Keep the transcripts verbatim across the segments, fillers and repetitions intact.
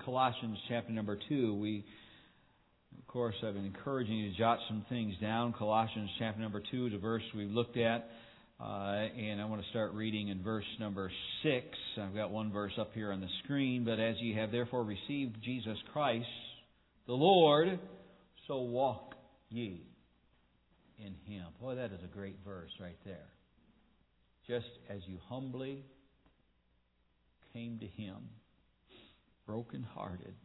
Colossians chapter number two. We, of course, I've been encouraging you to jot some things down. Colossians chapter number two is a verse we've looked at. Uh, and I want to start reading in verse number six. I've got one verse up here on the screen. But as ye have therefore received Jesus Christ, the Lord, so walk ye in Him. Boy, that is a great verse right there. Just as you humbly came to Him, broken-hearted,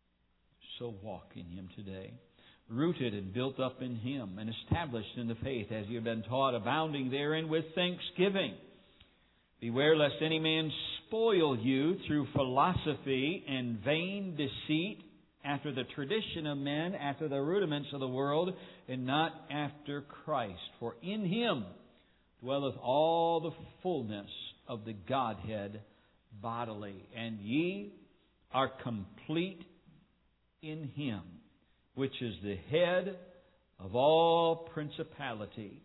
so walk in Him today. Rooted and built up in Him and established in the faith as you have been taught, abounding therein with thanksgiving. Beware lest any man spoil you through philosophy and vain deceit, after the tradition of men, after the rudiments of the world, and not after Christ. For in Him dwelleth all the fullness of the Godhead bodily. And ye are complete in Him, which is the head of all principality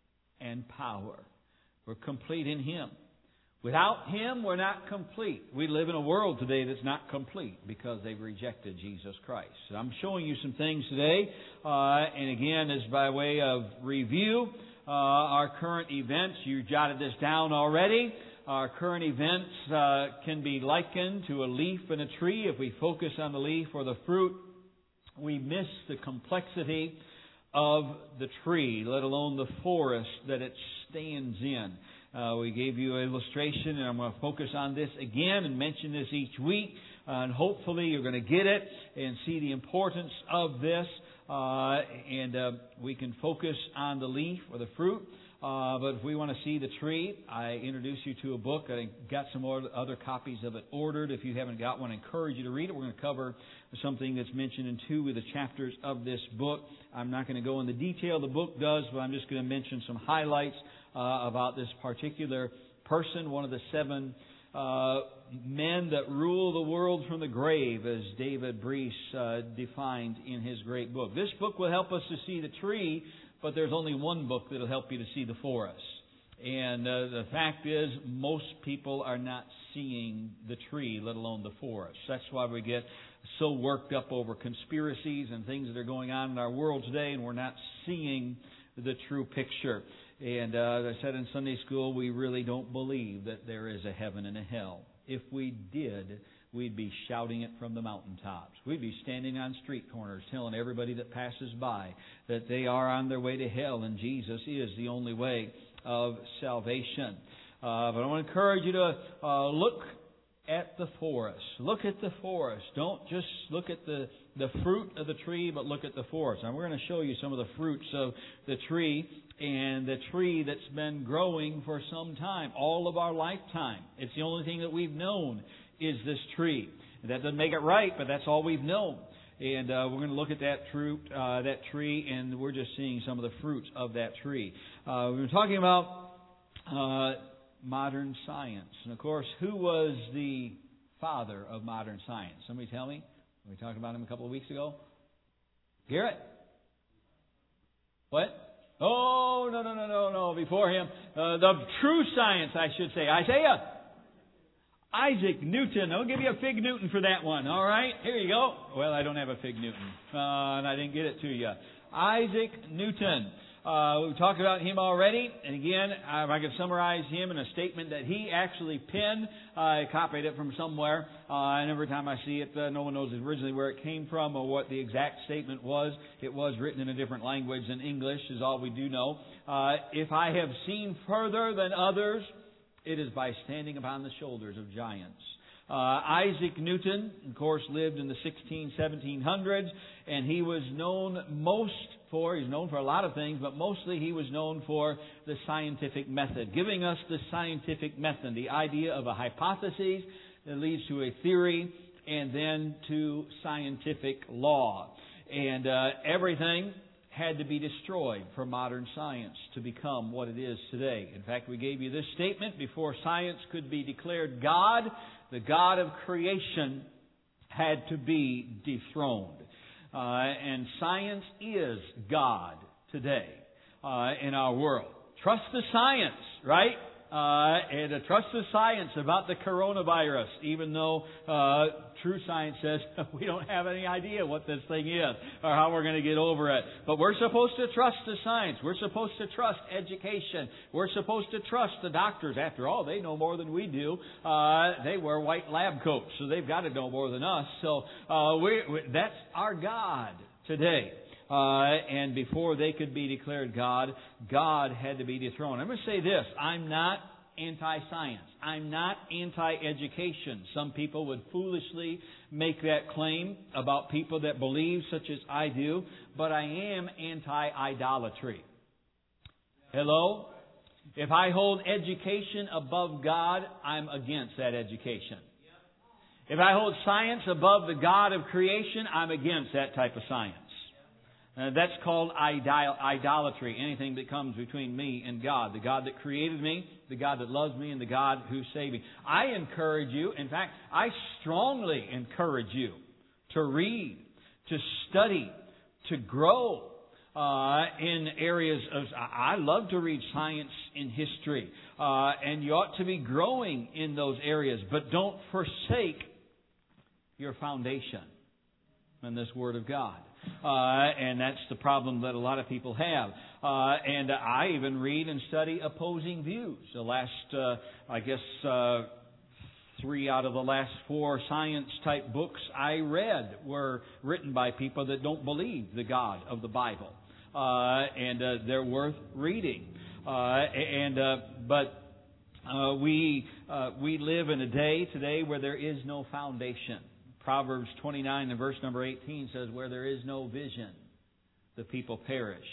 and power. We're complete in Him. Without Him, we're not complete. We live in a world today that's not complete because they've rejected Jesus Christ. So I'm showing you some things today. Uh, and again, as by way of review, uh, our current events, you jotted this down already. Our current events uh, can be likened to a leaf in a tree. If we focus on the leaf or the fruit, we miss the complexity of the tree, let alone the forest that it stands in. Uh, we gave you an illustration, and I'm going to focus on this again and mention this each week. Uh, and hopefully you're going to get it and see the importance of this. Uh, and uh, we can focus on the leaf or the fruit. Uh, but if we want to see the tree, I introduce you to a book. I got some more other copies of it ordered. If you haven't got one, I encourage you to read it. We're going to cover something that's mentioned in two of the chapters of this book. I'm not going to go into detail. The book does, but I'm just going to mention some highlights uh, about this particular person, one of the seven uh, men that rule the world from the grave, as David Breese uh, defined in his great book. This book will help us to see the tree, but there's only one book that will help you to see the forest. And uh, the fact is, most people are not seeing the tree, let alone the forest. That's why we get so worked up over conspiracies and things that are going on in our world today, and we're not seeing the true picture. And uh, as I said in Sunday school, we really don't believe that there is a heaven and a hell. If we did, we'd be shouting it from the mountaintops. We'd be standing on street corners telling everybody that passes by that they are on their way to hell and Jesus is the only way of salvation. Uh, but I want to encourage you to uh, look at the forest. Look at the forest. Don't just look at the, the fruit of the tree, but look at the forest. And we're going to show you some of the fruits of the tree, and the tree that's been growing for some time, all of our lifetime. It's the only thing that we've known is this tree. That doesn't make it right, but that's all we've known. And uh, we're going to look at that fruit, uh, that tree, and we're just seeing some of the fruits of that tree. Uh, we've been talking about uh, modern science. And of course, who was the father of modern science? Somebody tell me. We talked about him a couple of weeks ago. Garrett? What? Oh, no, no, no, no, no. Before him, uh, the true science, I should say. Isaiah. Isaac Newton. I'll give you a Fig Newton for that one. All right? Here you go. Well, I don't have a Fig Newton. Uh, and I didn't get it to you. Isaac Newton. Uh, we've talked about him already. And again, if I could summarize him in a statement that he actually penned, uh, I copied it from somewhere. Uh, and every time I see it, uh, no one knows originally where it came from or what the exact statement was. It was written in a different language than English, is all we do know. Uh, if I have seen further than others, it is by standing upon the shoulders of giants. Uh, Isaac Newton, of course, lived in the sixteen, seventeen hundreds, and he was known most for, he's known for a lot of things, but mostly he was known for the scientific method, giving us the scientific method, the idea of a hypothesis that leads to a theory and then to scientific law. And uh, everything had to be destroyed for modern science to become what it is today. In fact, we gave you this statement: before science could be declared God, the God of creation had to be dethroned. Uh, and science is God today uh, in our world. Trust the science, right? uh, and to trust the science about the coronavirus, even though uh, true science says we don't have any idea what this thing is or how we're going to get over it. But we're supposed to trust the science. We're supposed to trust education. We're supposed to trust the doctors. After all, they know more than we do. Uh, they wear white lab coats, so they've got to know more than us. So uh, we, we, that's our God today. Uh, and before they could be declared God, God had to be dethroned. I'm going to say this. I'm not anti-science. I'm not anti-education. Some people would foolishly make that claim about people that believe, such as I do. But I am anti-idolatry. Hello? If I hold education above God, I'm against that education. If I hold science above the God of creation, I'm against that type of science. Uh, that's called idol- idolatry, anything that comes between me and God. The God that created me, the God that loves me, and the God who saved me. I encourage you, in fact, I strongly encourage you to read, to study, to grow uh, in areas of... I love to read science and history, uh, and you ought to be growing in those areas, but don't forsake your foundation in this Word of God. Uh, and that's the problem that a lot of people have. Uh, and I even read and study opposing views. The last, uh, I guess, uh, three out of the last four science-type books I read were written by people that don't believe the God of the Bible. Uh, and uh, they're worth reading. Uh, and uh, But uh, we uh, we live in a day today where there is no foundation. Proverbs twenty-nine and verse number eighteen says, where there is no vision, the people perish.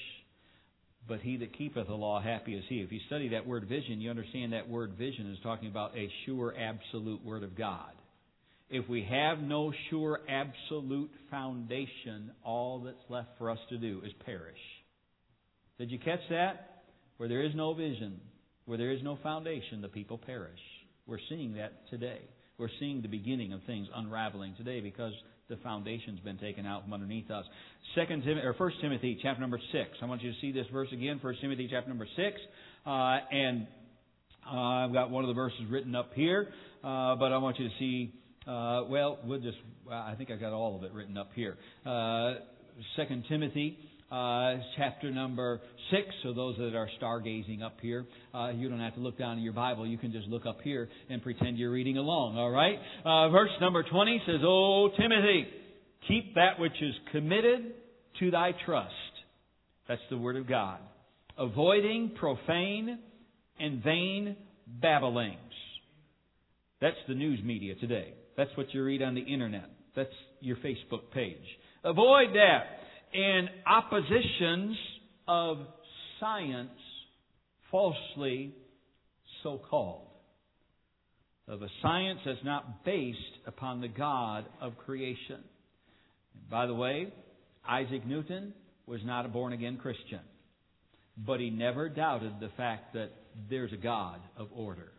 But he that keepeth the law, happy is he. If you study that word vision, you understand that word vision is talking about a sure, absolute Word of God. If we have no sure, absolute foundation, all that's left for us to do is perish. Did you catch that? Where there is no vision, where there is no foundation, the people perish. We're seeing that today. We're seeing the beginning of things unraveling today because the foundation's been taken out from underneath us. Second Timothy, or First Timothy, chapter number six. I want you to see this verse again. First Timothy, chapter number six, uh, and uh, I've got one of the verses written up here, uh, but I want you to see. Uh, well, we'll just. I think I got all of it written up here. Uh, Second Timothy. Uh, chapter number six, so those that are stargazing up here, uh, you don't have to look down in your Bible. You can just look up here and pretend you're reading along, all right? Uh, verse number twenty says, O Timothy, keep that which is committed to thy trust. That's the Word of God. Avoiding profane and vain babblings. That's the news media today. That's what you read on the Internet. That's your Facebook page. Avoid that. And oppositions of science, falsely so-called. Of a science that's not based upon the God of creation. And by the way, Isaac Newton was not a born-again Christian. But he never doubted the fact that there's a God of order.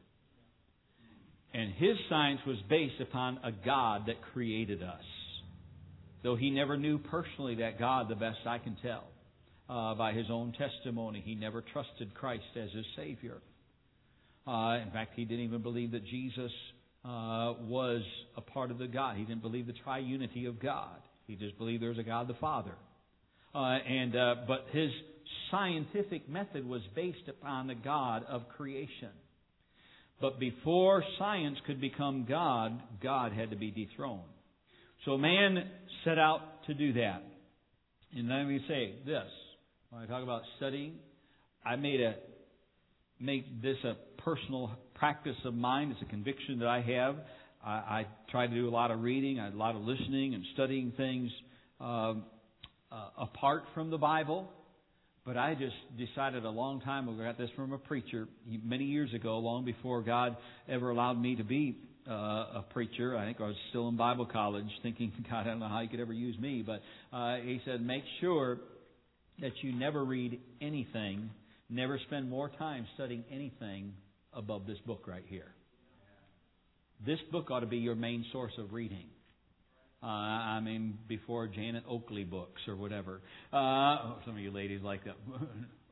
And his science was based upon a God that created us. Though he never knew personally that God, the best I can tell. Uh, by his own testimony, he never trusted Christ as his Savior. Uh, in fact, he didn't even believe that Jesus uh, was a part of the God. He didn't believe the triunity of God. He just believed there was a God the Father. Uh, and uh, but his scientific method was based upon the God of creation. But before science could become God, God had to be dethroned. So man set out to do that. And let me say this. When I talk about studying, I made a make this a personal practice of mine. It's a conviction that I have. I, I try to do a lot of reading, a lot of listening and studying things um, uh, apart from the Bible. But I just decided a long time ago, I got this from a preacher many years ago, long before God ever allowed me to be Uh, a preacher. I think I was still in Bible college thinking, God, I don't know how you could ever use me. But uh, he said, make sure that you never read anything, never spend more time studying anything above this book right here. This book ought to be your main source of reading. Uh, I mean, before Janet Oakley books or whatever. Uh, some of you ladies like that.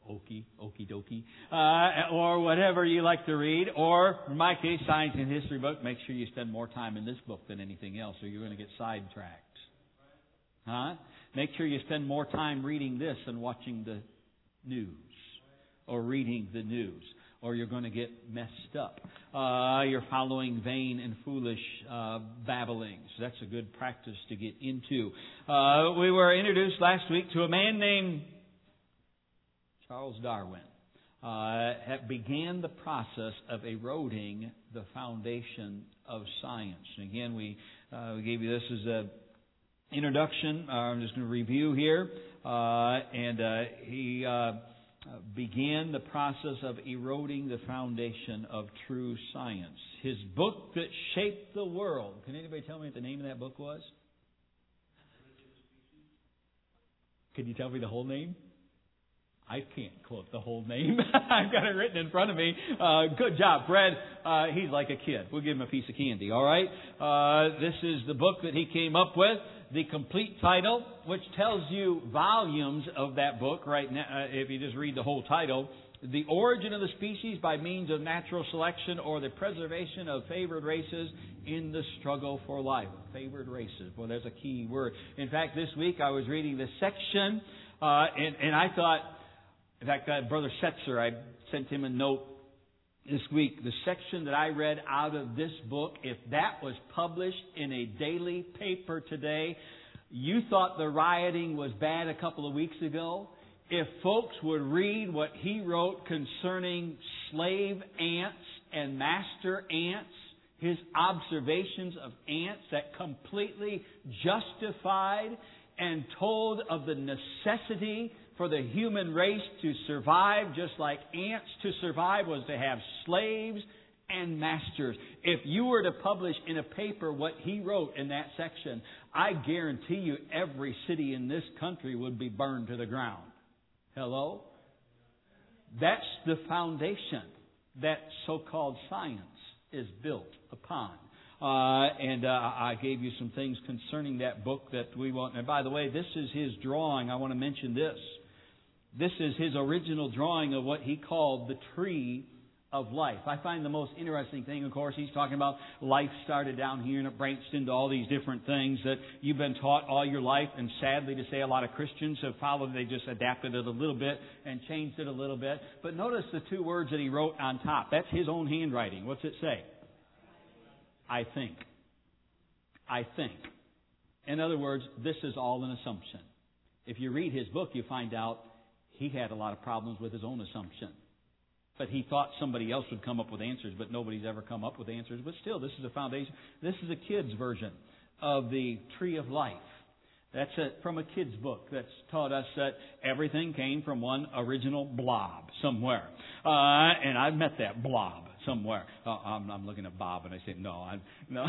Okie, okie dokie, uh, or whatever you like to read, or in my case, science and history book. Make sure you spend more time in this book than anything else, or you're going to get sidetracked. Huh? Make sure you spend more time reading this than watching the news, or reading the news, or you're going to get messed up. Uh, you're following vain and foolish uh, babblings. That's a good practice to get into. Uh, we were introduced last week to a man named Charles Darwin. Uh, began the process of eroding the foundation of science. And again, we, uh, we gave you this as a introduction. Uh, I'm just going to review here. Uh, and uh, he uh, began the process of eroding the foundation of true science. His book that shaped the world. Can anybody tell me what the name of that book was? Can you tell me the whole name? I can't quote the whole name. I've got it written in front of me. Uh, good job, Fred. Uh, he's like a kid. We'll give him a piece of candy, all right? Uh, this is the book that he came up with, the complete title, which tells you volumes of that book right now, uh, if you just read the whole title. The Origin of the Species by Means of Natural Selection, or the Preservation of Favored Races in the Struggle for Life. Favored races. Well, there's a key word. In fact, this week I was reading this section, uh, and, and I thought, in fact, uh, Brother Setzer, I sent him a note this week. The section that I read out of this book, if that was published in a daily paper today, you thought the rioting was bad a couple of weeks ago. If folks would read what he wrote concerning slave ants and master ants, his observations of ants that completely justified and told of the necessity for the human race to survive, just like ants to survive was to have slaves and masters. If you were to publish in a paper what he wrote in that section, I guarantee you every city in this country would be burned to the ground. Hello? That's the foundation that so-called science is built upon. Uh, and uh, I gave you some things concerning that book that we want. And by the way, this is his drawing. I want to mention this. This is his original drawing of what he called the tree of life. I find the most interesting thing, of course, he's talking about life started down here and it branched into all these different things that you've been taught all your life. And sadly to say, a lot of Christians have followed. They just adapted it a little bit and changed it a little bit. But notice the two words that he wrote on top. That's his own handwriting. What's it say? I think. I think. In other words, this is all an assumption. If you read his book, you find out he had a lot of problems with his own assumption. But he thought somebody else would come up with answers, but nobody's ever come up with answers. But still, this is a foundation. This is a kid's version of the tree of life. That's a, from a kid's book that's taught us that everything came from one original blob somewhere. Uh, and I've met that blob somewhere. Uh, I'm, I'm looking at Bob and I say, no, I'm, no.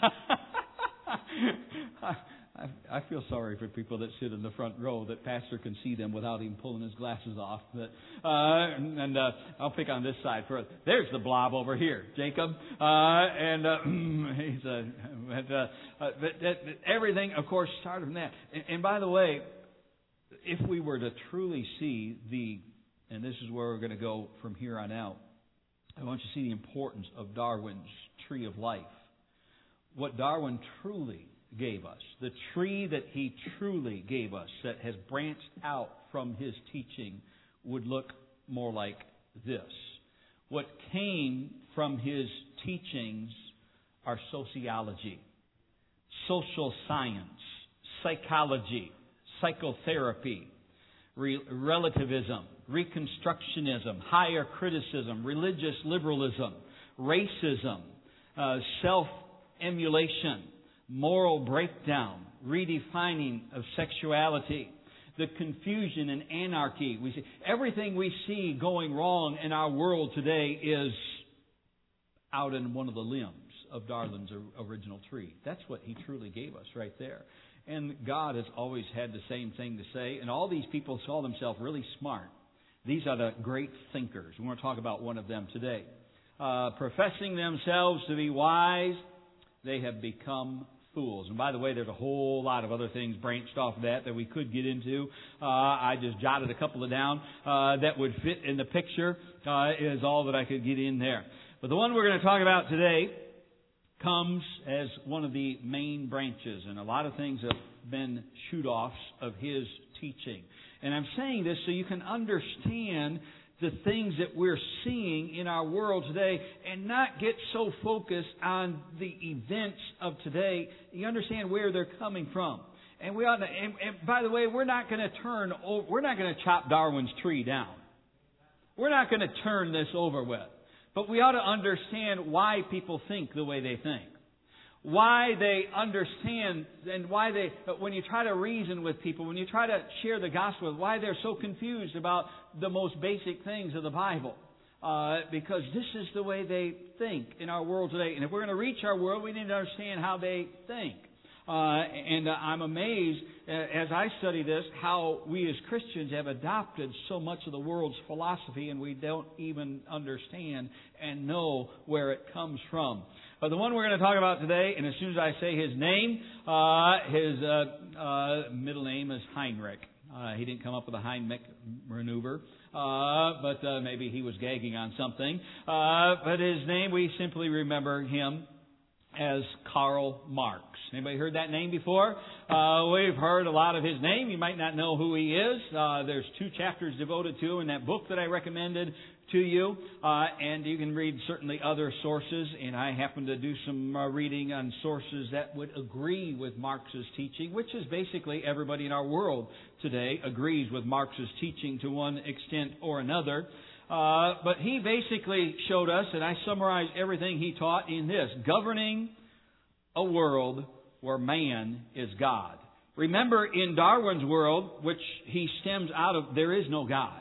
I, I feel sorry for people that sit in the front row that pastor can see them without even pulling his glasses off. But, uh, and uh, I'll pick on this side first. There's the blob over here, Jacob. Uh, and uh, he's a, but, uh, uh, but, but everything, of course, started from that. And, and by the way, if we were to truly see the, and this is where we're going to go from here on out, I want you to see the importance of Darwin's tree of life. What Darwin truly gave us, the tree that he truly gave us that has branched out from his teaching would look more like this. What came from his teachings are sociology, social science, psychology, psychotherapy, re- relativism, reconstructionism, higher criticism, religious liberalism, racism, uh, self-emulation, moral breakdown, redefining of sexuality, the confusion and anarchy. We see everything we see going wrong in our world today is out in one of the limbs of Darwin's original tree. That's what he truly gave us right there. And God has always had the same thing to say. And all these people saw themselves really smart. These are the great thinkers. We want to talk about one of them today. Uh, professing themselves to be wise, they have become fools. And by the way, there's a whole lot of other things branched off of that that we could get into. Uh, I just jotted a couple of down uh, that would fit in the picture, uh, is all that I could get in there. But the one we're going to talk about today comes as one of the main branches, and a lot of things have been shoot-offs of his teaching. And I'm saying this so you can understand the things that we're seeing in our world today and not get so focused on the events of today. You understand where they're coming from. And we ought to, and, and by the way, we're not going to turn over, we're not going to chop Darwin's tree down. We're not going to turn this over with. But we ought to understand why people think the way they think. Why they understand and why they, when you try to reason with people, when you try to share the gospel, why they're so confused about the most basic things of the Bible. Uh, because this is the way they think in our world today. And if we're going to reach our world, we need to understand how they think. Uh, and uh, I'm amazed uh, as I study this how we as Christians have adopted so much of the world's philosophy and we don't even understand and know where it comes from. But the one we're going to talk about today, and as soon as I say his name, uh, his uh, uh, middle name is Heinrich. Uh, he didn't come up with a Heimlich maneuver, uh, but uh, maybe he was gagging on something. Uh, but his name, we simply remember him as Karl Marx. Anybody heard that name before? Uh, we've heard a lot of his name. You might not know who he is. Uh, there's two chapters devoted to in that book that I recommended to you. Uh, and you can read certainly other sources. And I happen to do some uh, reading on sources that would agree with Marx's teaching, which is basically everybody in our world today agrees with Marx's teaching to one extent or another. Uh, but he basically showed us, and I summarized everything he taught in this: governing a world where man is God. Remember, in Darwin's world, which he stems out of, there is no God.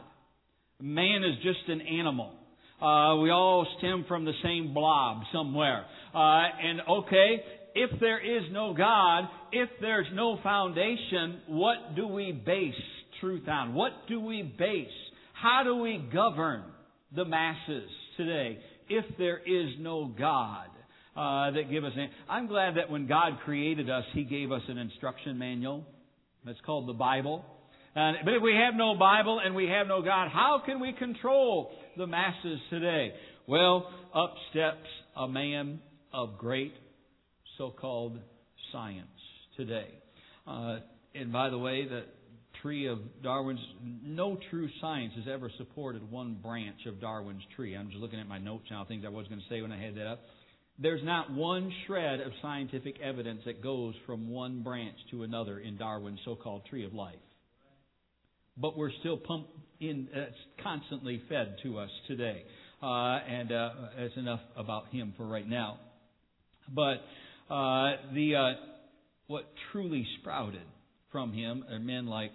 Man is just an animal. Uh, we all stem from the same blob somewhere. Uh, and okay, if there is no God, if there's no foundation, what do we base truth on? What do we base? How do we govern the masses today if there is no God uh, that give us? An, I'm glad that when God created us, He gave us an instruction manual. That's called the Bible. Uh, but if we have no Bible and we have no God, how can we control the masses today? Well, up steps a man of great so-called science today. Uh, and by the way, the tree of Darwin's, no true science has ever supported one branch of Darwin's tree. I'm just looking at my notes now, things I was going to say when I had that up. There's not one shred of scientific evidence that goes from one branch to another in Darwin's so-called tree of life. But we're still pumped in, it's constantly fed to us today. Uh, and uh, that's enough about him for right now. But uh, the uh, what truly sprouted from him are men like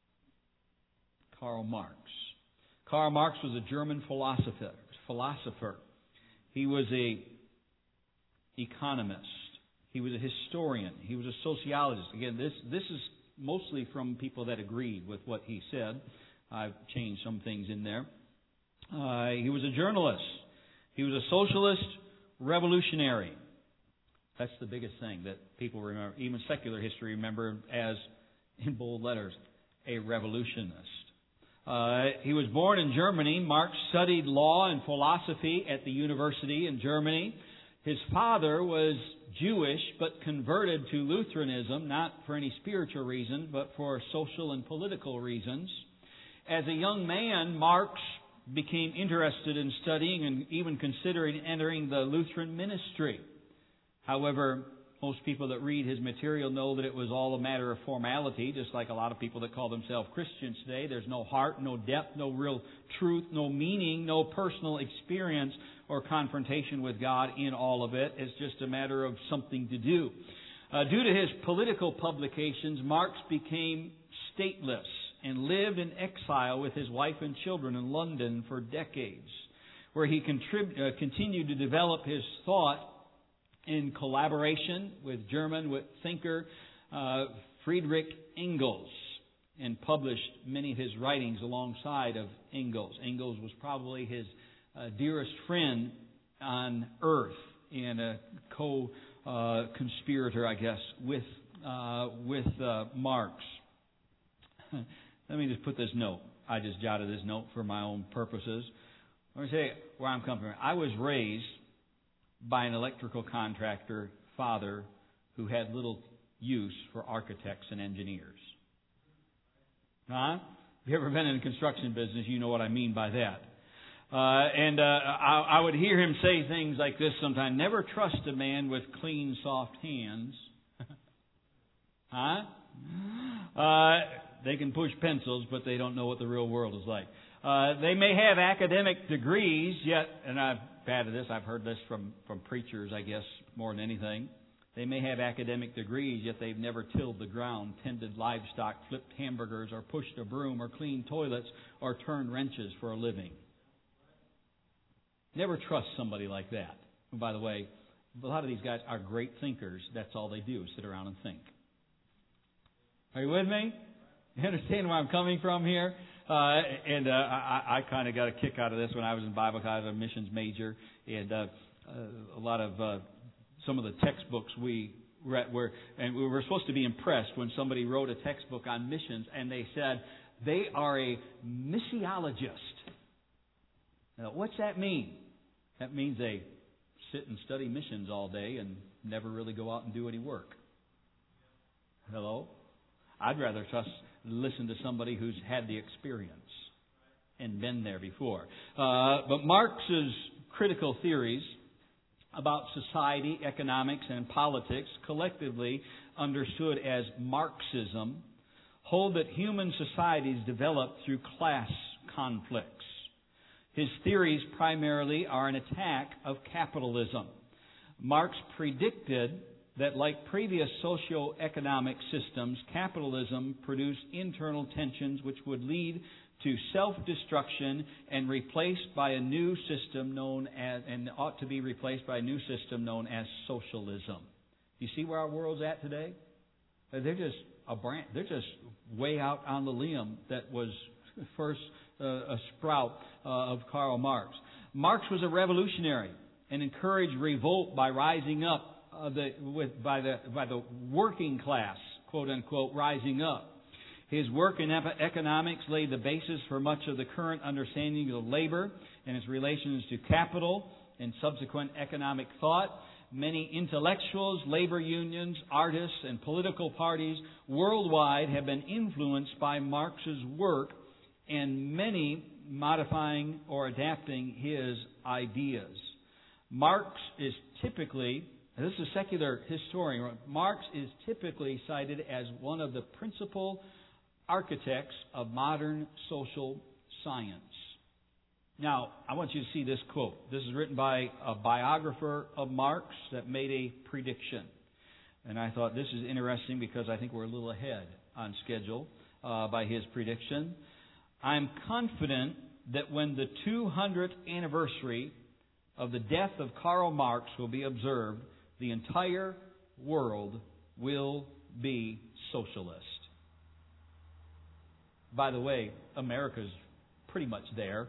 Karl Marx. Karl Marx was a German philosopher. Philosopher. He was a economist. He was a historian. He was a sociologist. Again, this this is mostly from people that agreed with what he said. I've changed some things in there. Uh, he was a journalist. He was a socialist revolutionary. That's the biggest thing that people remember, even secular history remember as, in bold letters, a revolutionist. Uh, he was born in Germany. Marx studied law and philosophy at the university in Germany. His father was Jewish but converted to Lutheranism, not for any spiritual reason, but for social and political reasons. As a young man, Marx became interested in studying and even considering entering the Lutheran ministry. However, most people that read his material know that it was all a matter of formality, just like a lot of people that call themselves Christians today. There's no heart, no depth, no real truth, no meaning, no personal experience or confrontation with God in all of it. It's just a matter of something to do. Uh, due to his political publications, Marx became stateless and lived in exile with his wife and children in London for decades, where he contrib- uh, continued to develop his thought in collaboration with German with thinker uh, Friedrich Engels, and published many of his writings alongside of Engels. Engels was probably his uh, dearest friend on earth, and a co uh, conspirator, I guess, with uh, with uh, Marx. Let me just put this note. I just jotted this note for my own purposes. Let me say where I'm coming from. I was raised by an electrical contractor father who had little use for architects and engineers. Huh? If you've ever been in the construction business, you know what I mean by that. Uh, and uh, I, I would hear him say things like this sometimes. Never trust a man with clean, soft hands. Huh? Uh, they can push pencils, but they don't know what the real world is like. Uh, they may have academic degrees, yet, and I've added this, I've heard this from, from preachers, I guess, more than anything. They may have academic degrees, yet they've never tilled the ground, tended livestock, flipped hamburgers, or pushed a broom, or cleaned toilets, or turned wrenches for a living. Never trust somebody like that. And by the way, a lot of these guys are great thinkers. That's all they do is sit around and think. Are you with me? You understand where I'm coming from here? Uh, and uh, I, I kind of got a kick out of this when I was in Bible college. I was a missions major, and uh, uh, a lot of uh, some of the textbooks we read were, and we were supposed to be impressed when somebody wrote a textbook on missions, and they said they are a missiologist. Now, what's that mean? That means they sit and study missions all day and never really go out and do any work. Hello? I'd rather trust listen to somebody who's had the experience and been there before. Uh, but Marx's critical theories about society, economics, and politics, collectively understood as Marxism, hold that human societies develop through class conflicts. His theories primarily are an attack of capitalism. Marx predicted that like previous socio-economic systems, capitalism produced internal tensions which would lead to self-destruction and replaced by a new system known as, and ought to be replaced by a new system known as socialism. You see where our world's at today? They're just a branch, they're just way out on the limb that was first uh, a sprout uh, of Karl Marx. Marx was a revolutionary and encouraged revolt by rising up Uh, the, with, by the by the working class, quote unquote, rising up. His work in ep- economics laid the basis for much of the current understanding of labor and its relations to capital and subsequent economic thought. Many intellectuals, labor unions, artists, and political parties worldwide have been influenced by Marx's work, and many modifying or adapting his ideas. Marx is typically This is a secular historian. Marx is typically cited as one of the principal architects of modern social science. Now, I want you to see this quote. This is written by a biographer of Marx that made a prediction. And I thought this is interesting because I think we're a little ahead on schedule uh, by his prediction. I'm confident that when the two hundredth anniversary of the death of Karl Marx will be observed, the entire world will be socialist. By the way, America's pretty much there.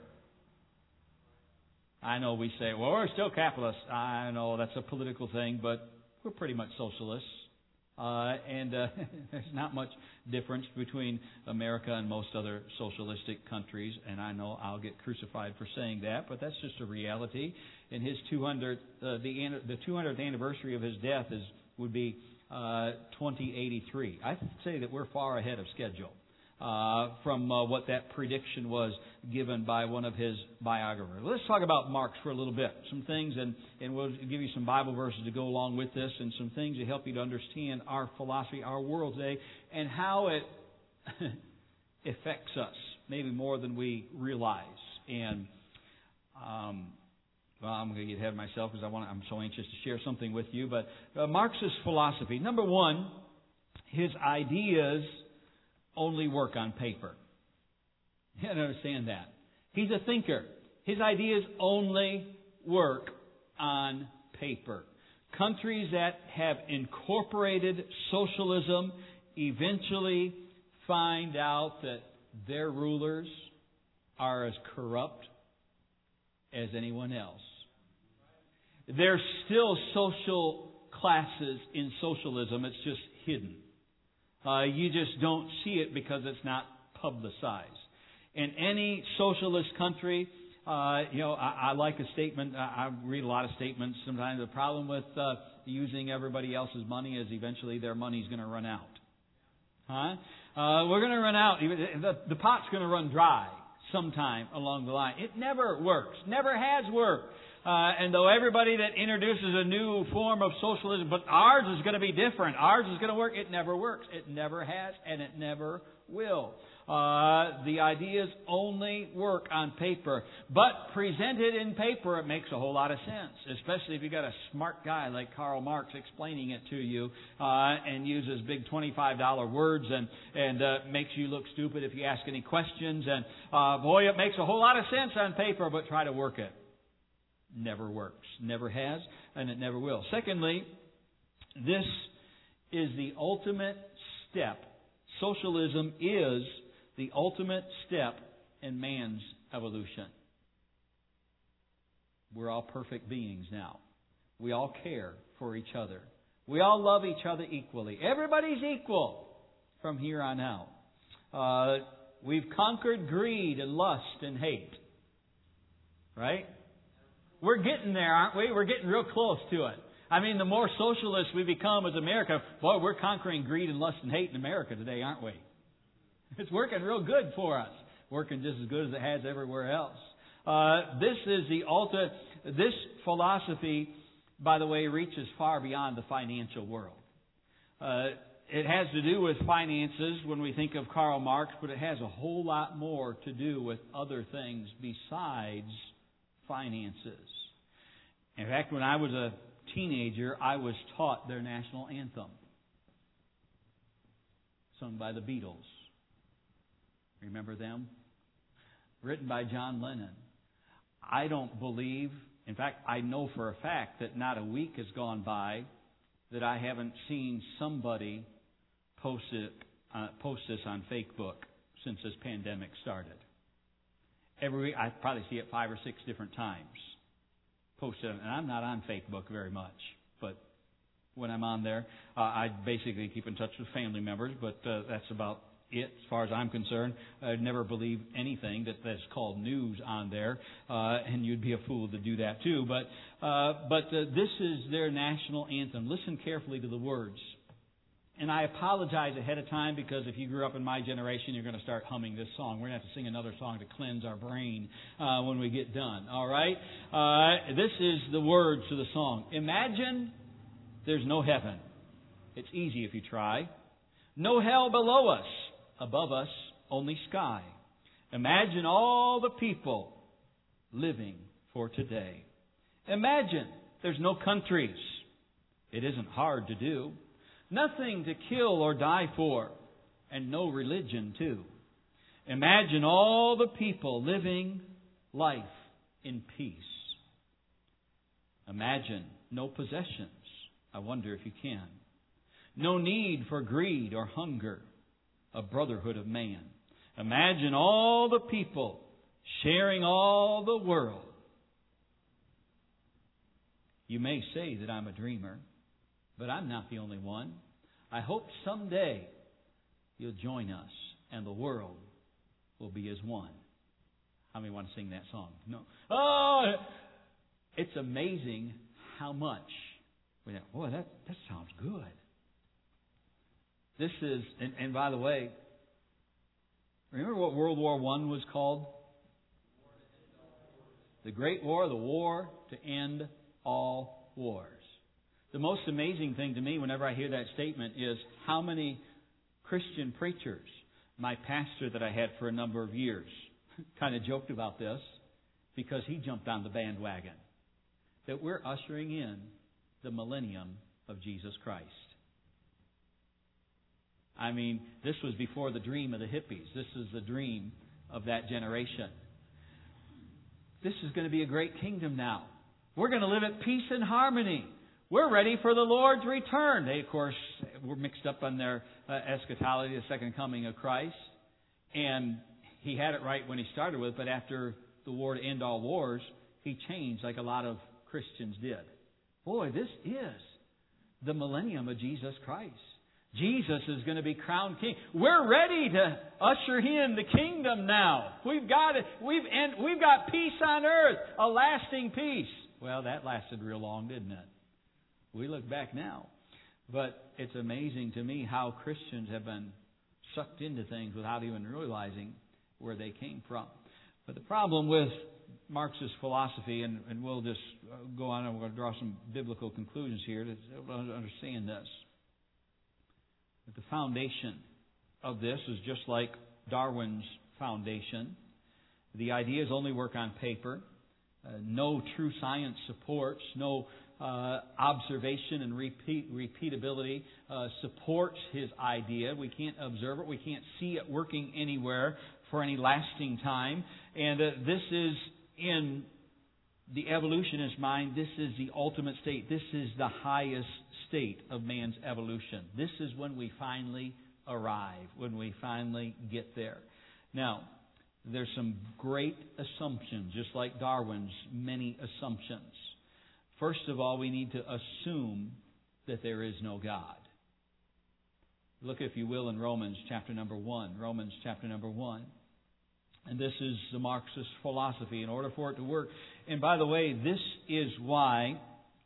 I know we say, well, we're still capitalists. I know that's a political thing, but we're pretty much socialists. Uh, and uh, there's not much difference between America and most other socialistic countries. And I know I'll get crucified for saying that, but that's just a reality. In his two hundredth, uh, the the two hundredth anniversary of his death is would be uh, twenty eighty-three. I say that we're far ahead of schedule uh, from uh, what that prediction was given by one of his biographers. Let's talk about Marx for a little bit. Some things, and, and we'll give you some Bible verses to go along with this, and some things to help you to understand our philosophy, our world today, and how it affects us, maybe more than we realize. And um, Well, I'm going to get ahead of myself because I want. I'm so anxious to share something with you. But uh, Marx's philosophy. Number one, his ideas only work on paper. You gotta understand that. He's a thinker. His ideas only work on paper. Countries that have incorporated socialism eventually find out that their rulers are as corrupt as anyone else. There's still social classes in socialism. It's just hidden. Uh, you just don't see it because it's not publicized. In any socialist country, uh, you know, I, I like a statement. I, I read a lot of statements sometimes. The problem with uh, using everybody else's money is eventually their money's going to run out. Huh? Uh, we're going to run out. The, the pot's going to run dry sometime along the line. It never works. Never has worked. Uh, and though everybody that introduces a new form of socialism, but ours is going to be different, ours is going to work, it never works. It never has, and it never will. Uh, the ideas only work on paper. But presented in paper, it makes a whole lot of sense. Especially if you've got a smart guy like Karl Marx explaining it to you uh, and uses big twenty-five dollar words and, and uh, makes you look stupid if you ask any questions. And uh, boy, it makes a whole lot of sense on paper, but try to work it. Never works. Never has, and it never will. Secondly, this is the ultimate step. Socialism is the ultimate step in man's evolution. We're all perfect beings now. We all care for each other. We all love each other equally. Everybody's equal from here on out. Uh, we've conquered greed and lust and hate. Right? We're getting there, aren't we? We're getting real close to it. I mean, the more socialist we become as America, boy, we're conquering greed and lust and hate in America today, aren't we? It's working real good for us. Working just as good as it has everywhere else. Uh, this is the ultimate, this philosophy, by the way, reaches far beyond the financial world. Uh, it has to do with finances when we think of Karl Marx, but it has a whole lot more to do with other things besides finances. In fact, when I was a teenager, I was taught their national anthem, sung by the Beatles. Remember them? Written by John Lennon. I don't believe, in fact, I know for a fact that not a week has gone by that I haven't seen somebody post it, uh, post this on Facebook since this pandemic started. Every week, I probably see it five or six different times posted. And I'm not on Facebook very much, but when I'm on there, uh, I basically keep in touch with family members, but uh, that's about it as far as I'm concerned. I'd never believe anything that, that's called news on there, uh, and you'd be a fool to do that too. But, uh, but uh, this is their national anthem. Listen carefully to the words. And I apologize ahead of time because if you grew up in my generation, you're going to start humming this song. We're going to have to sing another song to cleanse our brain uh, when we get done. All right? Uh, this is the words to the song. Imagine there's no heaven. It's easy if you try. No hell below us. Above us, only sky. Imagine all the people living for today. Imagine there's no countries. It isn't hard to do. Nothing to kill or die for, and no religion too. Imagine all the people living life in peace. Imagine no possessions. I wonder if you can. No need for greed or hunger. A brotherhood of man. Imagine all the people sharing all the world. You may say that I'm a dreamer, but I'm not the only one. I hope someday you'll join us and the world will be as one. How many want to sing that song? No. Oh, it's amazing how much. We think, boy, that, that sounds good. This is, and, and by the way, remember what World War One was called? The Great War, the war to end all wars. The most amazing thing to me whenever I hear that statement is how many Christian preachers, my pastor that I had for a number of years, kind of joked about this because he jumped on the bandwagon. That we're ushering in the millennium of Jesus Christ. I mean, this was before the dream of the hippies. This is the dream of that generation. This is going to be a great kingdom now. We're going to live at peace and harmony. We're ready for the Lord's return. They, of course, were mixed up on their uh, eschatology, the second coming of Christ. And he had it right when he started with, but after the war to end all wars, he changed like a lot of Christians did. Boy, this is the millennium of Jesus Christ. Jesus is going to be crowned king. We're ready to usher in the kingdom now. We've got it. We've and we've got peace on earth, a lasting peace. Well, that lasted real long, didn't it? We look back now. But it's amazing to me how Christians have been sucked into things without even realizing where they came from. But the problem with Marxist philosophy, and, and we'll just go on and we're going to draw some biblical conclusions here to understand this. But the foundation of this is just like Darwin's foundation. The ideas only work on paper. Uh, no true science supports, no uh, observation and repeat, repeatability uh, supports his idea. We can't observe it. We can't see it working anywhere for any lasting time. And uh, this is, in the evolutionist mind, this is the ultimate state. This is the highest state of man's evolution. This is when we finally arrive, when we finally get there. Now, there's some great assumptions, just like Darwin's many assumptions. First of all, we need to assume that there is no God. Look, if you will, in Romans chapter number one. Romans chapter number one. And this is the Marxist philosophy in order for it to work. And by the way, this is why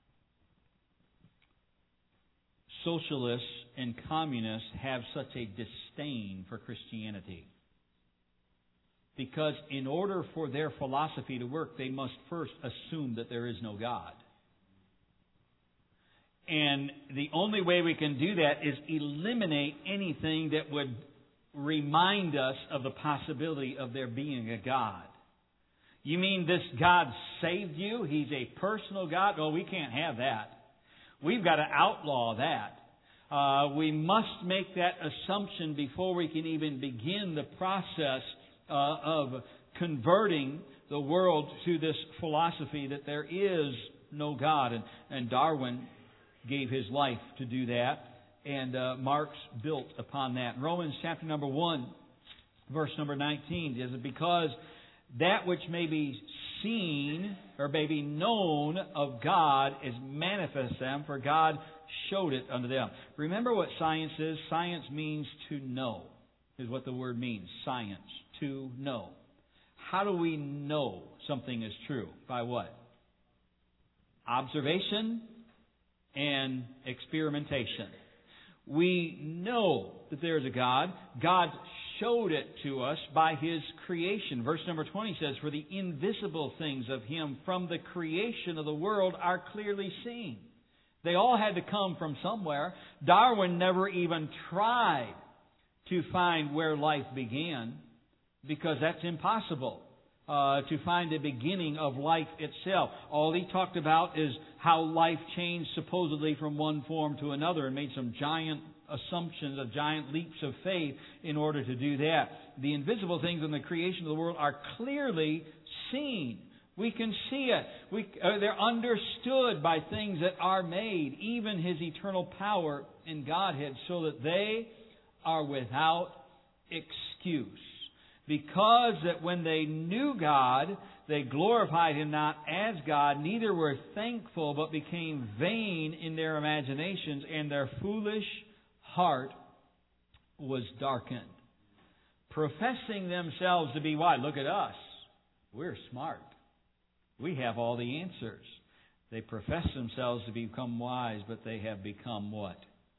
socialists and communists have such a disdain for Christianity. Because in order for their philosophy to work, they must first assume that there is no God. And the only way we can do that is eliminate anything that would remind us of the possibility of there being a God. You mean this God saved you? He's a personal God? Well, we can't have that. We've got to outlaw that. Uh, we must make that assumption before we can even begin the process uh, of converting the world to this philosophy that there is no God. And, and Darwin gave his life to do that. And uh, Marx built upon that. Romans chapter number one, verse number nineteen, is it because that which may be seen or may be known of God is manifest them, for God showed it unto them. Remember what science is? Science means to know, is what the word means. Science, to know. How do we know something is true? By what? Observation and experimentation. We know that there is a God. God showed it to us by His creation. Verse number twenty says, for the invisible things of Him from the creation of the world are clearly seen. They all had to come from somewhere. Darwin never even tried to find where life began, because that's impossible. Uh, to find the beginning of life itself. All he talked about is how life changed supposedly from one form to another, and made some giant assumptions, of giant leaps of faith in order to do that. The invisible things in the creation of the world are clearly seen. We can see it. We, uh, they're understood by things that are made, even His eternal power and Godhead, so that they are without excuse. Because that when they knew God, they glorified Him not as God, neither were thankful, but became vain in their imaginations, and their foolish heart was darkened. Professing themselves to be wise. Look at us. We're smart. We have all the answers. They profess themselves to become wise, but they have become what?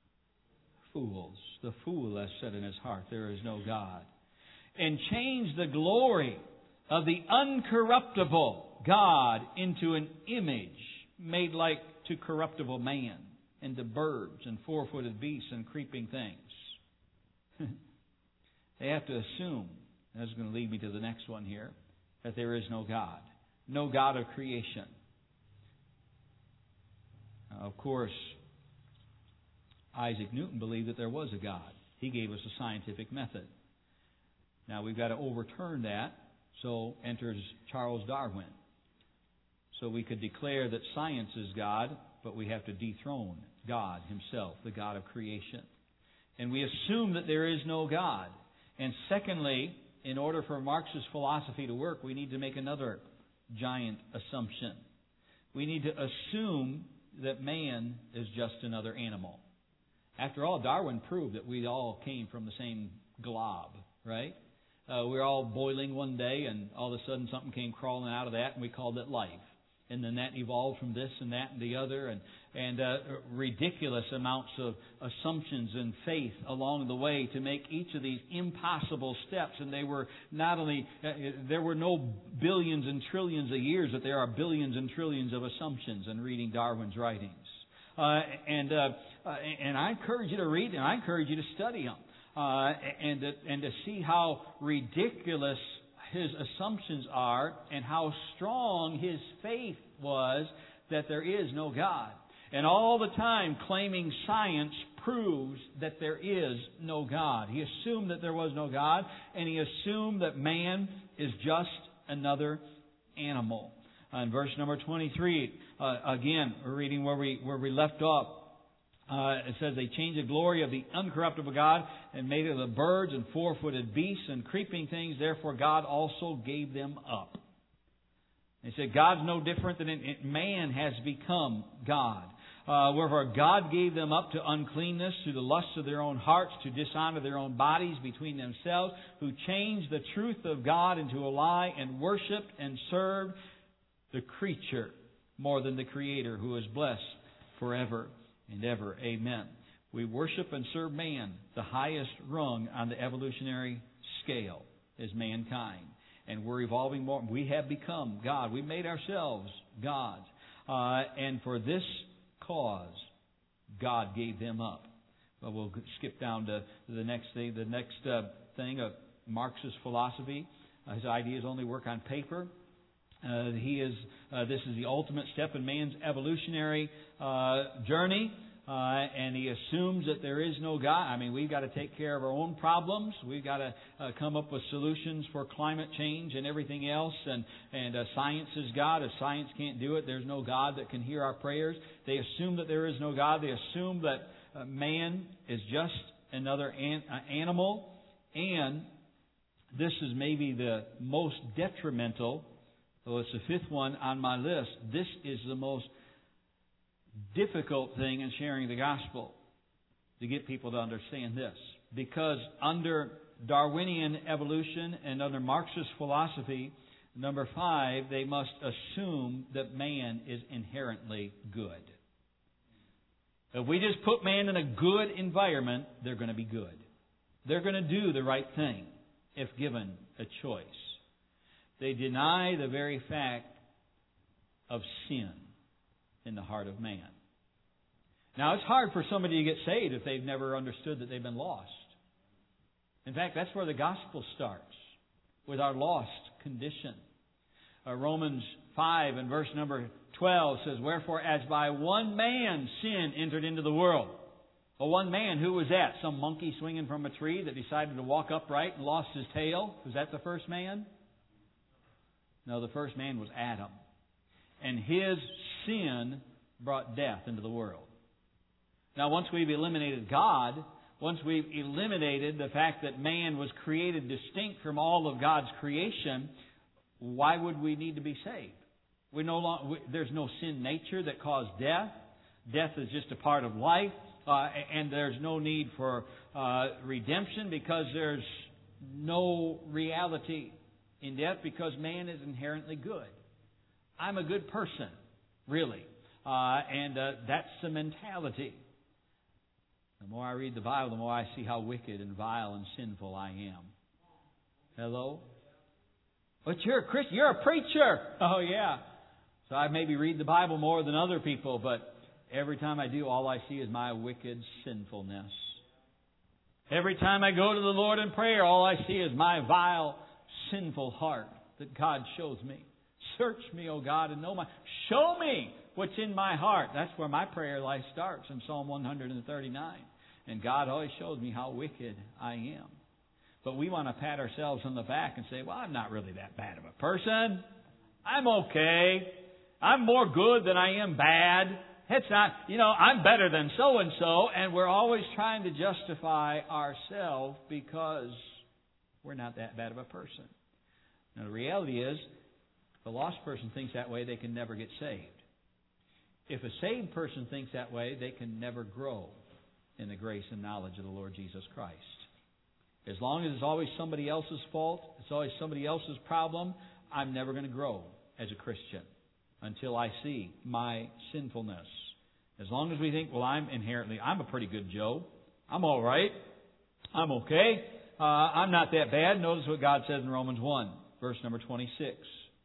Fools. The fool has said in his heart, there is no God. And change the glory of the uncorruptible God into an image made like to corruptible man, and to birds and four-footed beasts and creeping things. They have to assume, and that's going to lead me to the next one here, that there is no God. No God of creation. Now, of course, Isaac Newton believed that there was a God. He gave us a scientific method. Now we've got to overturn that, so enters Charles Darwin. So we could declare that science is God, but we have to dethrone God Himself, the God of creation. And we assume that there is no God. And secondly, in order for Marxist philosophy to work, we need to make another giant assumption. We need to assume that man is just another animal. After all, Darwin proved that we all came from the same glob, right? Uh, we were all boiling one day, and all of a sudden something came crawling out of that, and we called it life. And then that evolved from this and that and the other, and and uh, ridiculous amounts of assumptions and faith along the way to make each of these impossible steps. And they were not only, uh, there were no billions and trillions of years, but there are billions and trillions of assumptions in reading Darwin's writings. Uh, and uh, uh, and I encourage you to read them. I encourage you to study them. Uh, and, to, and to see how ridiculous his assumptions are and how strong his faith was that there is no God. And all the time claiming science proves that there is no God. He assumed that there was no God, and he assumed that man is just another animal. In verse number twenty-three, uh, again, we're reading where we where we left off. Uh, it says, they changed the glory of the uncorruptible God and made of the birds and four-footed beasts and creeping things. Therefore, God also gave them up. They said, God's no different than it, it, man has become God. Uh, wherefore, God gave them up to uncleanness, to the lusts of their own hearts, to dishonor their own bodies between themselves, who changed the truth of God into a lie and worshipped and served the creature more than the Creator, who is blessed forever and ever. Amen. We worship and serve man. The highest rung on the evolutionary scale is mankind. And we're evolving more. We have become God. We made ourselves gods. Uh, and for this cause, God gave them up. But we'll skip down to the next thing. The next uh, thing of Marxist philosophy. Uh, his ideas only work on paper. Uh, he is. Uh, this is the ultimate step in man's evolutionary uh, journey, uh, and he assumes that there is no God. I mean, we've got to take care of our own problems. We've got to uh, come up with solutions for climate change and everything else. And and uh, science is God. If science can't do it, there's no God that can hear our prayers. They assume that there is no God. They assume that uh, man is just another an- uh, animal, and this is maybe the most detrimental. So it's the fifth one on my list. This is the most difficult thing in sharing the gospel, to get people to understand this. Because under Darwinian evolution and under Marxist philosophy, number five, they must assume that man is inherently good. If we just put man in a good environment, they're going to be good. They're going to do the right thing if given a choice. They deny the very fact of sin in the heart of man. Now, it's hard for somebody to get saved if they've never understood that they've been lost. In fact, that's where the gospel starts, with our lost condition. Uh, Romans five and verse number twelve says, wherefore, as by one man sin entered into the world. Well, one man, who was that? Some monkey swinging from a tree that decided to walk upright and lost his tail? Was that the first man? No, the first man was Adam. And his sin brought death into the world. Now, once we've eliminated God, once we've eliminated the fact that man was created distinct from all of God's creation, why would we need to be saved? We no longer, we, there's no sin nature that caused death. Death is just a part of life. Uh, and there's no need for uh, redemption because there's no reality in death because man is inherently good. I'm a good person, really. Uh, and uh, that's the mentality. The more I read the Bible, the more I see how wicked and vile and sinful I am. Hello? But you're a Christian. You're a preacher. Oh, yeah. So I maybe read the Bible more than other people, but every time I do, all I see is my wicked sinfulness. Every time I go to the Lord in prayer, all I see is my vile, sinful heart that God shows me. Search me, O God, and know my... Show me what's in my heart. That's where my prayer life starts in Psalm one thirty-nine. And God always shows me how wicked I am. But we want to pat ourselves on the back and say, well, I'm not really that bad of a person. I'm okay. I'm more good than I am bad. It's not, you know, I'm better than so-and-so. And we're always trying to justify ourselves because we're not that bad of a person. Now, the reality is, if a lost person thinks that way, they can never get saved. If a saved person thinks that way, they can never grow in the grace and knowledge of the Lord Jesus Christ. As long as it's always somebody else's fault, it's always somebody else's problem, I'm never going to grow as a Christian until I see my sinfulness. As long as we think, well, I'm inherently, I'm a pretty good Joe. I'm all right. I'm okay. Uh, I'm not that bad. Notice what God says in Romans one, verse number twenty-six.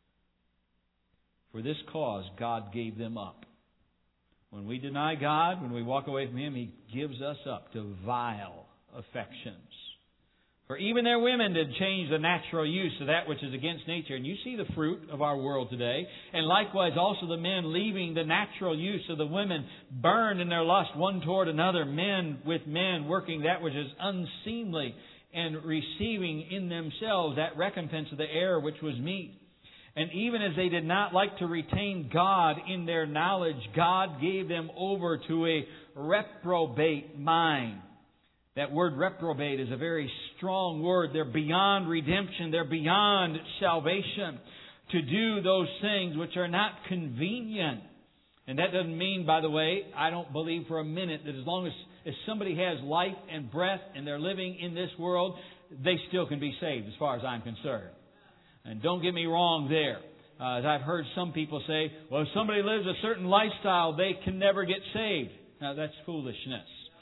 For this cause God gave them up. When we deny God, when we walk away from Him, He gives us up to vile affections. For even their women did change the natural use of that which is against nature. And you see the fruit of our world today. And likewise also the men leaving the natural use of the women, burned in their lust one toward another, men with men working that which is unseemly, and receiving in themselves that recompense of the error which was meet. And even as they did not like to retain God in their knowledge, God gave them over to a reprobate mind. That word reprobate is a very strong word. They're beyond redemption. They're beyond salvation. To do those things which are not convenient. And that doesn't mean, by the way, I don't believe for a minute that as long as, as somebody has life and breath and they're living in this world, they still can be saved as far as I'm concerned. And don't get me wrong there. Uh, as I've heard some people say, well, if somebody lives a certain lifestyle, they can never get saved. Now, that's foolishness.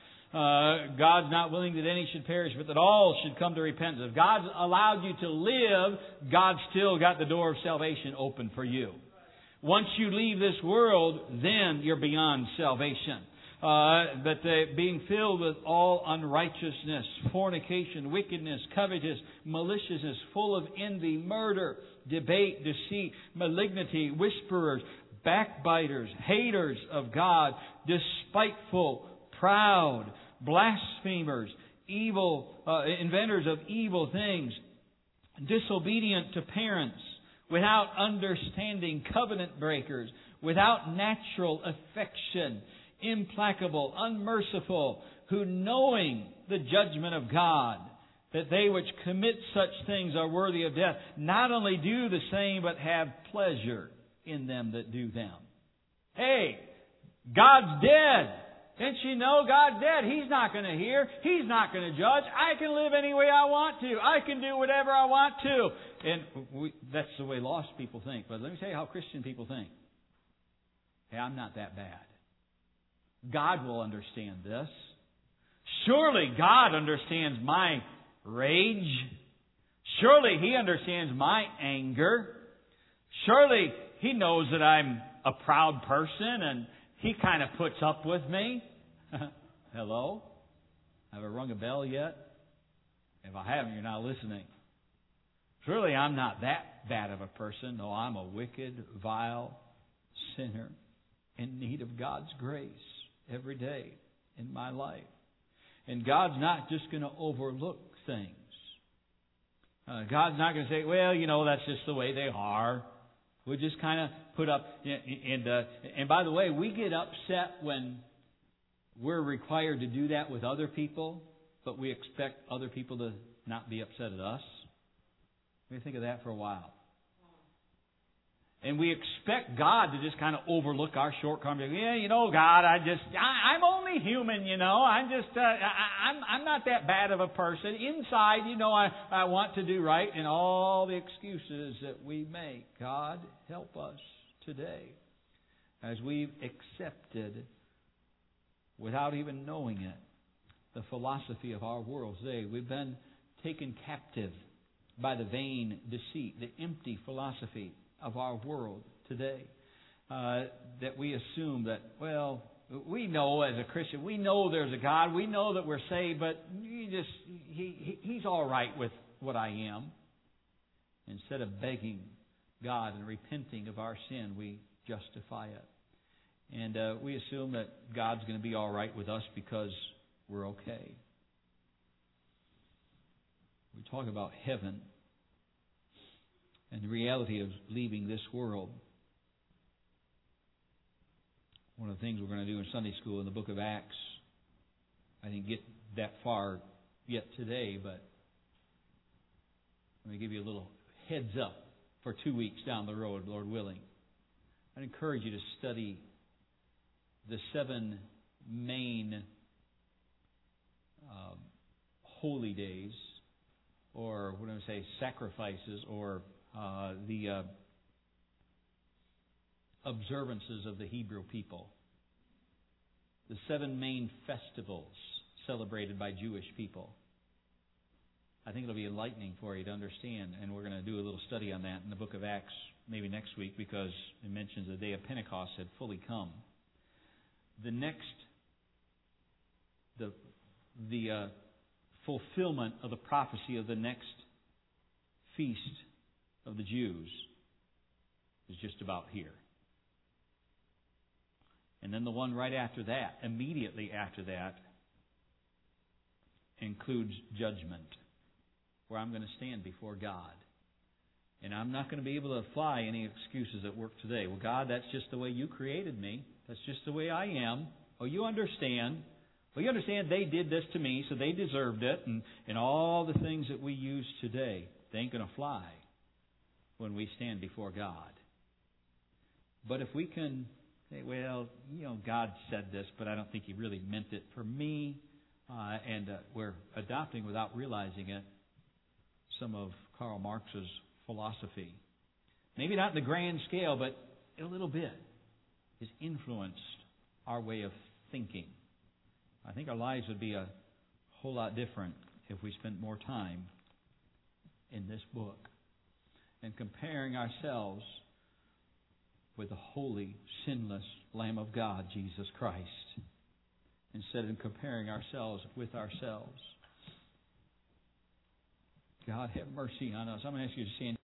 Uh, God's not willing that any should perish, but that all should come to repentance. If God's allowed you to live, God's still got the door of salvation open for you. Once you leave this world, then you're beyond salvation. Uh, but uh, being filled with all unrighteousness, fornication, wickedness, covetousness, maliciousness, full of envy, murder, debate, deceit, malignity, whisperers, backbiters, haters of God, despiteful, proud, blasphemers, evil, uh, inventors of evil things, disobedient to parents, without understanding, covenant breakers, without natural affection, implacable, unmerciful, who knowing the judgment of God, that they which commit such things are worthy of death, not only do the same, but have pleasure in them that do them. Hey, God's dead. Didn't you know God's dead? He's not going to hear. He's not going to judge. I can live any way I want to. I can do whatever I want to. And we, that's the way lost people think. But let me tell you how Christian people think. Hey, I'm not that bad. God will understand this. Surely God understands my rage. Surely He understands my anger. Surely He knows that I'm a proud person and He kind of puts up with me. Hello? Have I rung a bell yet? If I haven't, you're not listening. Surely I'm not that bad of a person. No, I'm a wicked, vile sinner in need of God's grace every day in my life. And God's not just going to overlook things. Uh, God's not going to say, well, you know, that's just the way they are. We just kind of put up, and uh, and by the way, we get upset when we're required to do that with other people, but we expect other people to not be upset at us. Let me think of that for a while. And we expect God to just kind of overlook our shortcomings. Yeah, you know, God, I just, I, I'm only human, you know. I'm just, uh, I, I'm, I'm not that bad of a person. Inside, you know, I, I want to do right. And all the excuses that we make. God, help us today as we've accepted, without even knowing it, the philosophy of our world today. We've been taken captive by the vain deceit, the empty philosophy of our world today, uh, that we assume that, well, we know as a Christian, we know there's a God, we know that we're saved, but he just he, he He's all right with what I am. Instead of begging God and repenting of our sin, we justify it. And uh, we assume that God's going to be all right with us because we're okay. We talk about heaven and the reality of leaving this world. One of the things we're going to do in Sunday school in the book of Acts, I didn't get that far yet today, but let me give you a little heads up for two weeks down the road, Lord willing. I'd encourage you to study the seven main uh, holy days, or what do I say, sacrifices, or uh, the uh, observances of the Hebrew people. The seven main festivals celebrated by Jewish people. I think it'll be enlightening for you to understand, and we're going to do a little study on that in the book of Acts maybe next week, because it mentions the day of Pentecost had fully come. The next, the the uh, fulfillment of the prophecy of the next feast of the Jews is just about here. And then the one right after that, immediately after that, includes judgment, where I'm going to stand before God. And I'm not going to be able to apply any excuses at work today. Well, God, that's just the way you created me. That's just the way I am. Oh, you understand. Well, you understand they did this to me, so they deserved it. And, and all the things that we use today, they ain't going to fly when we stand before God. But if we can say, well, you know, God said this, but I don't think He really meant it for me. Uh, and uh, we're adopting, without realizing it, some of Karl Marx's philosophy. Maybe not in the grand scale, but a little bit. Has influenced our way of thinking. I think our lives would be a whole lot different if we spent more time in this book and comparing ourselves with the holy, sinless Lamb of God, Jesus Christ, instead of comparing ourselves with ourselves. God, have mercy on us. I'm going to ask you to stand.